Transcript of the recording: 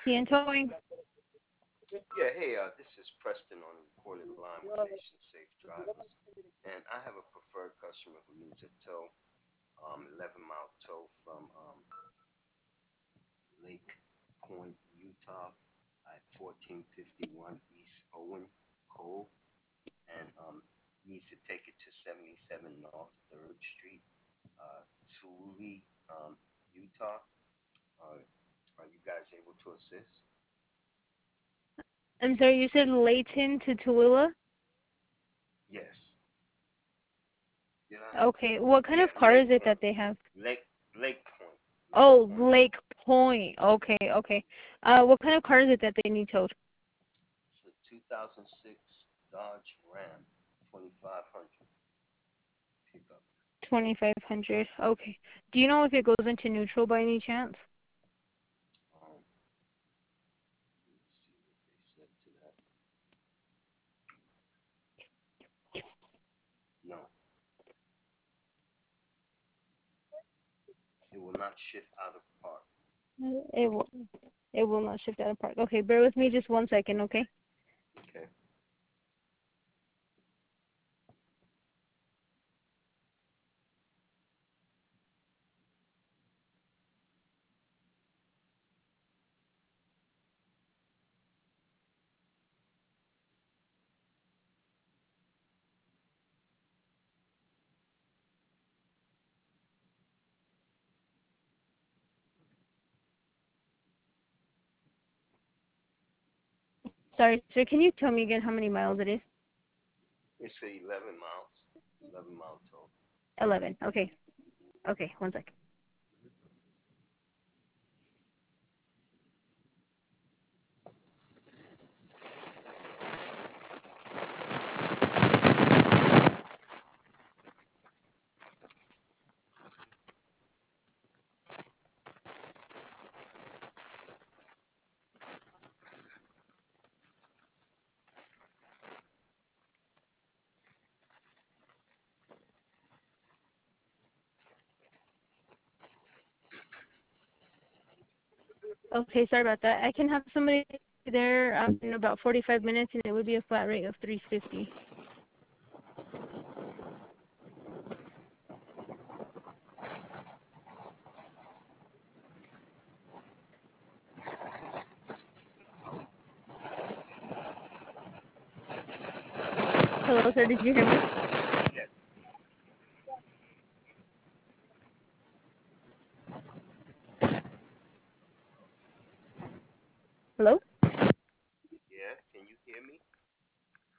CN Towing. Yeah, hey, this is Preston on the recorded line with Nation Safe Drivers, and I have a preferred customer who needs a tow, 11-mile tow from Lake Point, Utah, at 1451 East Owen Cove, and needs to take it to 77 North 3rd Street, Tooele, Utah. Uh, are you guys able to assist? I'm sorry, you said Layton to Tooele? Yes. Did I? Okay, what kind Yeah, of car Lake is it Point. that they have? Lake Point. Lake Oh, Point. Lake Point. Okay, okay. What kind of car is it that they need towed? It's a 2006 Dodge Ram 2500 pickup. 2500. Okay. Do you know if it goes into neutral by any chance? Um, let's see what they said to that. No, it will not shift out of park. It will. It will not shift out of park. Okay, bear with me just 1 second, okay? Okay. Sorry, sir. Can you tell me again how many miles it is? It's a 11 miles. 11-mile tow. 11. Okay. Okay, 1 second. Okay, sorry about that. I can have somebody there in about 45 minutes, and it would be a flat rate of 350. Hello, sir. Did you hear me? Yes. Hello? Yeah. Can you hear me?